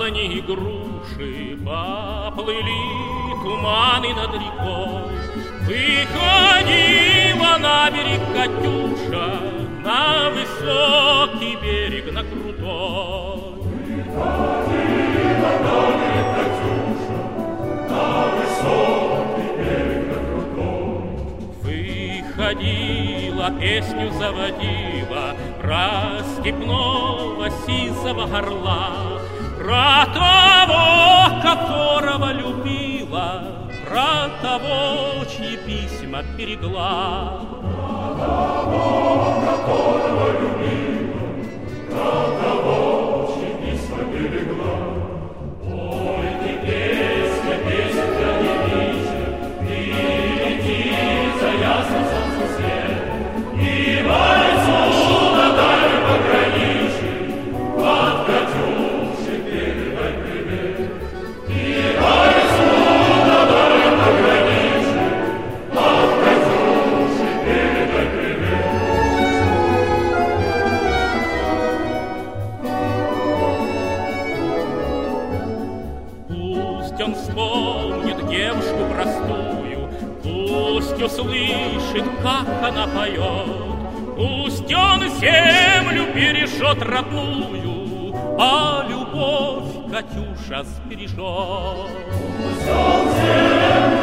яблони и груши, поплыли туманы над рекой. Выходила на берег Катюша, на высокий берег, на крутой. Выходила на берег Катюша, на высокий берег, на крутой. Выходила, песню заводила про степного сизого орла, про того, которого любила, про того, чьи письма берегла. Про того, которого любила, про того, чьи письма берегла. Ой, ты песня, песенка не вечер, ты лети за ясным солнцем свет, и вальцу на дальнем пограничье от Катюши передай привет. И вальцу на дальнем пограничье от Катюши передай привет. Пусть он вспомнит девушку простую, пусть услышит, как она поет, пусть он землю бережет родную, а любовь Катюша сбережет. Пусть он землю